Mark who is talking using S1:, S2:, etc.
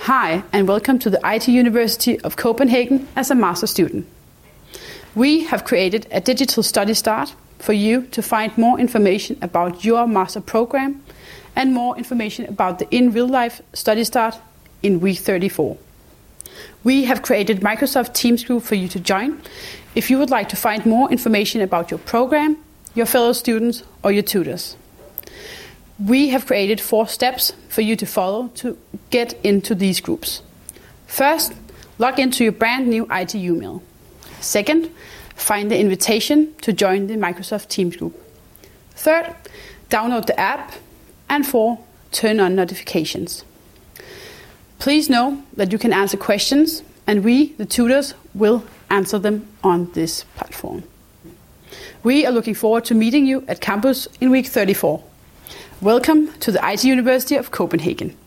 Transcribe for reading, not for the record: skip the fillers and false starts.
S1: Hi, and welcome to the IT University of Copenhagen as a master student. We have created a digital study start for you to find more information about your master program and more information about the in real life study start in week 34. We have created Microsoft Teams group for you to join if you would like to find more information about your program, your fellow students, or your tutors. We have created 4 steps for you to follow to get into these groups. First, log into your brand new ITU mail. Second, find the invitation to join the Microsoft Teams group. Third, download the app. And 4, turn on notifications. Please know that you can answer questions, and we, the tutors, will answer them on this platform. We are looking forward to meeting you at campus in week 34. Welcome to the IT University of Copenhagen.